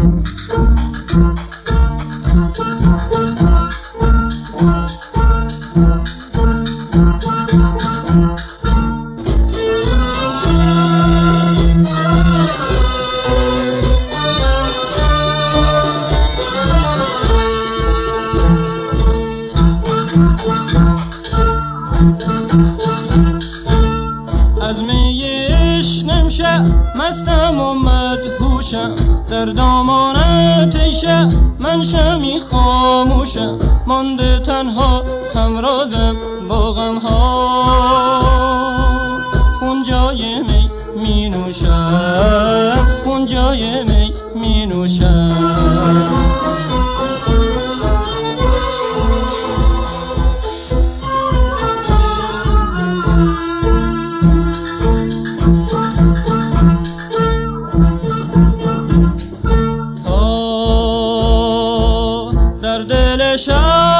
مستم و مدهوشم در دامانت شه، من شمی خاموشم مانده تنها همرازم با غم ها. خون جای می می نوشم، خون جای می می نوشم. شب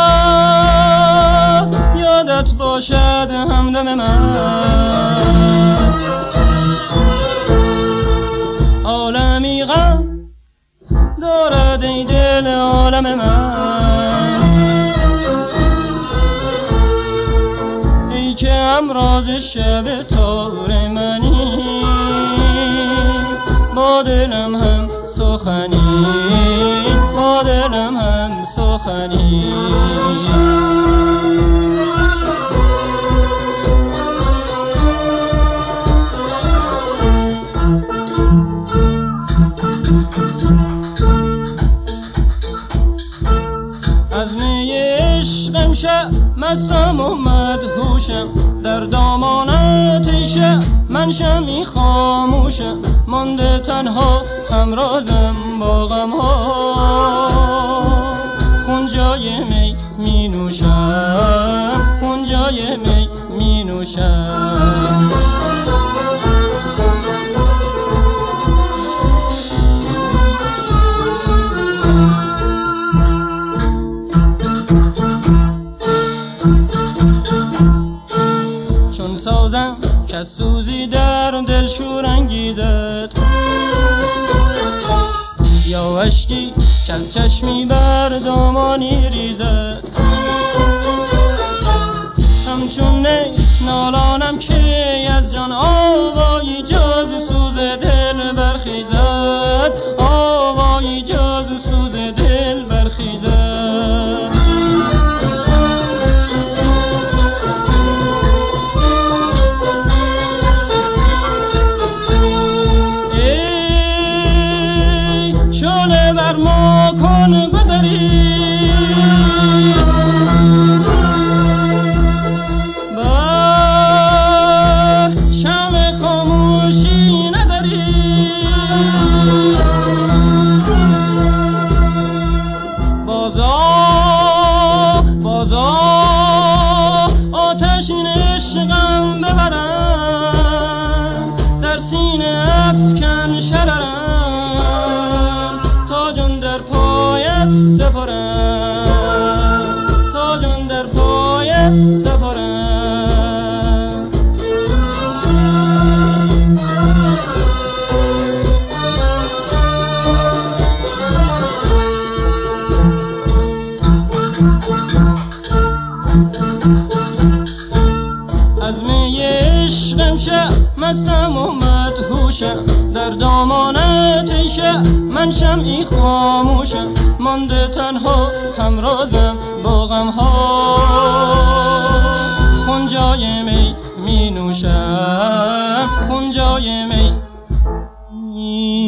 یادت باشد همدم من، عالمی غم دارد ای دل عالم من. ای که امراض شب تار منی، با دلم هم سخنی، با دلم هم سخنی. از می عشقم شه مستم و مدهوشم در دامانت شه، من شمی خاموشم مانده تنها همرازم با غم ها. خون جای می می نوشم، خون جای می می نوشم. چون سازم که سوزی در دل شور انگیزد، یا اشکی که از چشمی بر دامانی ریزد. همچون نی نالانم که از جان آوایی جاز سوز دل برخیزد، آوایی جاز سوز دل برخیزد. شعله بر ما کن گذری، بر شمع خاموشی نداری. بازا آتشین عشقم ببرم، در سینه افکن شررم، تا جان در پایت سپارم، تا جان در پایت سپارم. از می عشقم شه مستم و مدهوشم در دامانت شه، من شمعی خاموشم مانده تنها همرازم با غم ها. خون جای می می نوشم، خون جای می